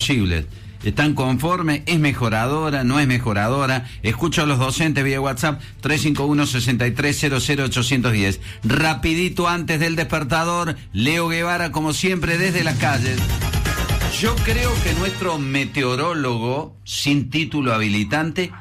posibles. ¿Están conformes? ¿Es mejoradora? ¿No es mejoradora? Escucho a los docentes vía WhatsApp 351-6300-810. Rapidito antes del despertador, Leo Guevara, como siempre, desde las calles. Yo creo que nuestro meteorólogo, sin título habilitante,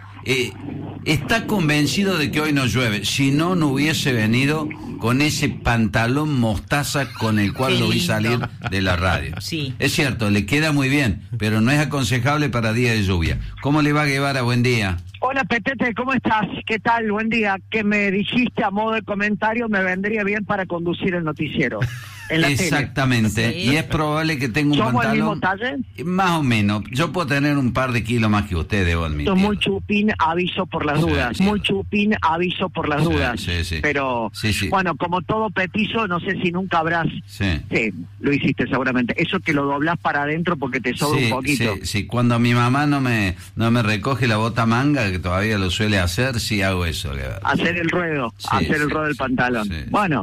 está convencido de que hoy no llueve. Si no, no hubiese venido con ese pantalón mostaza con el cual lo vi salir de la radio. Sí. Es cierto, le queda muy bien, pero no es aconsejable para día de lluvia. ¿Cómo le va, Guevara? Buen día. Hola, Petete, ¿cómo estás? ¿Qué tal? Buen día. Que me dijiste a modo de comentario me vendría bien para conducir el noticiero en la Exactamente, tele. y es probable que tenga un ¿Somos pantalón... el mismo talle? Más o menos. Yo puedo tener un par de kilos más que usted, debo admitir. Muy chupín, aviso por las dudas. Sí. Muy chupín, aviso por las dudas. Sí. Pero, Sí. bueno, como todo petizo, no sé si nunca habrás... Sí. Sí, lo hiciste seguramente. Eso que lo doblás para adentro porque te sobra un poquito. Sí. Cuando mi mamá no me recoge la bota manga, que todavía lo suele hacer, sí hago eso. Hacer el ruedo, el ruedo del pantalón. Sí. Bueno,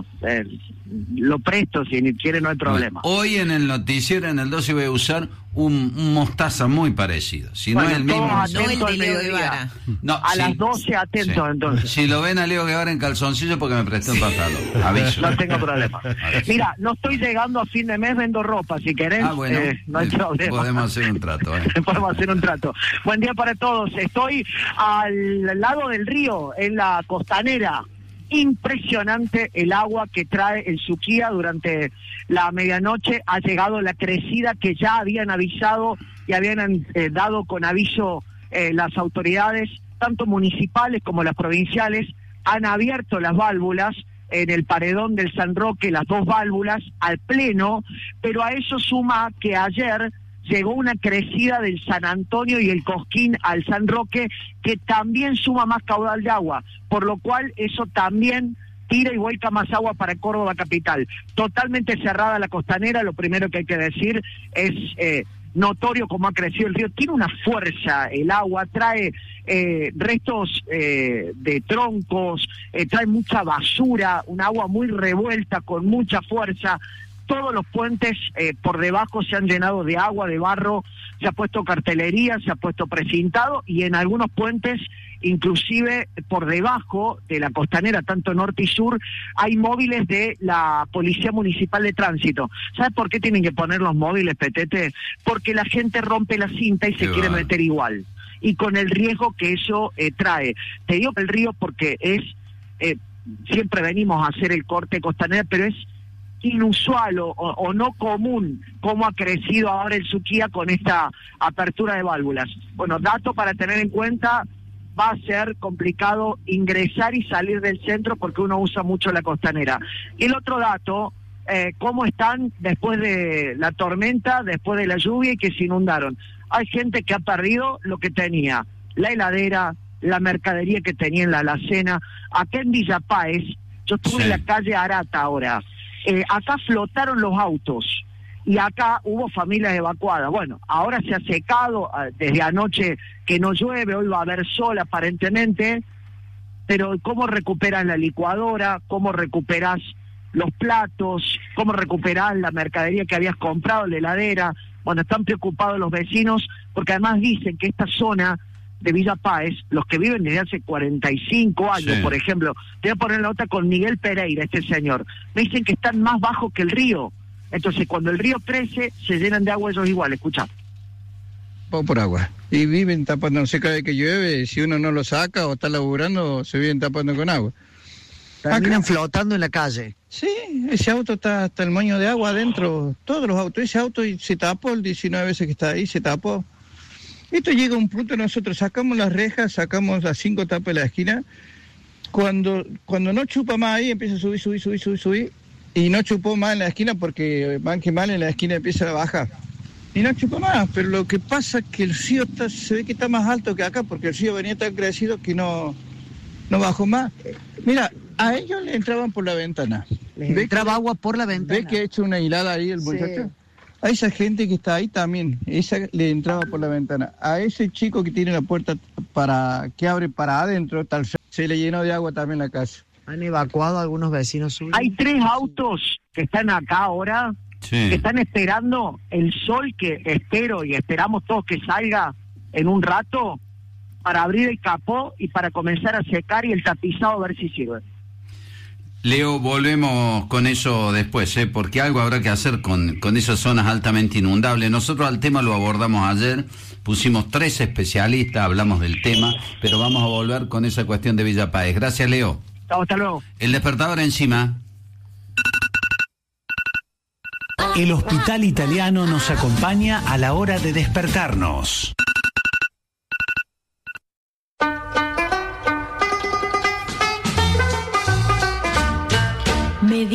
lo presto, si ni quiere no hay problema. Hoy en el noticiero, en el 12, voy a usar un mostaza muy parecido. Si no es el mismo... todos No el atentos de al Leo mediodía. Guevara. No, A las 12 atentos, Sí. entonces. Si lo ven a Leo Guevara en calzoncillo, porque me prestó un pantalón. Aviso. No tengo problema. Mira, no estoy llegando a fin de mes, vendo ropa, si querés, Bueno, no hay problema. podemos hacer un trato. Podemos hacer un trato. Buen día para todos. Estoy al lado del río, en la costanera. Impresionante el agua que trae el Suquía durante la medianoche. Ha llegado la crecida que ya habían avisado y habían dado con aviso las autoridades, tanto municipales como las provinciales. Han abierto las válvulas en el paredón del San Roque, las dos válvulas al pleno, pero a eso suma que ayer llegó una crecida del San Antonio y el Cosquín al San Roque, que también suma más caudal de agua, por lo cual eso también tira y vuelca más agua para Córdoba capital. Totalmente cerrada la costanera, lo primero que hay que decir es notorio cómo ha crecido el río. Tiene una fuerza el agua, trae restos de troncos, trae mucha basura, un agua muy revuelta con mucha fuerza. Todos los puentes por debajo se han llenado de agua, de barro, se ha puesto cartelería, se ha puesto precintado, y en algunos puentes, inclusive por debajo de la costanera, tanto norte y sur, hay móviles de la Policía Municipal de Tránsito. ¿Sabes por qué tienen que poner los móviles, Petete? Porque la gente rompe la cinta y se quiere meter igual, y con el riesgo que eso trae. Te digo el río porque es, siempre venimos a hacer el corte costanera, pero es inusual o no común cómo ha crecido ahora el Suquía con esta apertura de válvulas. Bueno, dato para tener en cuenta: va a ser complicado ingresar y salir del centro porque uno usa mucho la costanera. Y el otro dato, cómo están después de la tormenta, después de la lluvia y que se inundaron. Hay gente que ha perdido lo que tenía: la heladera, la mercadería que tenía en la alacena. Acá en Villa Páez, yo estuve en la calle Arata ahora, acá flotaron los autos y acá hubo familias evacuadas. Bueno, ahora se ha secado, desde anoche que no llueve, hoy va a haber sol aparentemente, pero ¿cómo recuperas la licuadora? ¿Cómo recuperas los platos? ¿Cómo recuperas la mercadería que habías comprado, la heladera? Bueno, están preocupados los vecinos porque además dicen que esta zona de Villa Páez, los que viven desde hace 45 años, por ejemplo, te voy a poner la nota con Miguel Pereira, este señor, me dicen que están más bajos que el río. Entonces, cuando el río crece, se llenan de agua ellos igual. Escucha. Por agua. Y viven tapándose cada vez que llueve. Si uno no lo saca o está laburando, se viven tapando con agua. Terminan flotando en la calle. Sí, ese auto está hasta el moño de agua adentro. Todos los autos. Ese auto se tapó el 19 veces que está ahí, se tapó. Esto llega a un punto, nosotros sacamos las rejas, sacamos las 5 tapas de la esquina. Cuando no chupa más ahí, empieza a subir. Y no chupó más en la esquina porque van que mal en la esquina empieza a bajar. Y no chupa más, pero lo que pasa es que el río se ve que está más alto que acá, porque el río venía tan crecido que no bajó más. Mira, a ellos le entraban por la ventana. Les entraba agua por la ventana. ¿Ves que ha hecho una hilada ahí el muchacho? A esa gente que está ahí también, esa le entraba por la ventana. A ese chico que tiene la puerta que abre para adentro, se le llenó de agua también la casa. ¿Han evacuado a algunos vecinos suyos? Hay 3 autos que están acá ahora Sí. que están esperando el sol que espero y esperamos todos que salga en un rato para abrir el capó y para comenzar a secar y el tapizado a ver si sirve. Leo, volvemos con eso después, porque algo habrá que hacer con esas zonas altamente inundables. Nosotros al tema lo abordamos ayer, pusimos 3 especialistas, hablamos del tema, pero vamos a volver con esa cuestión de Villa Páez. Gracias, Leo. Hasta luego. El despertador encima. El Hospital Italiano nos acompaña a la hora de despertarnos.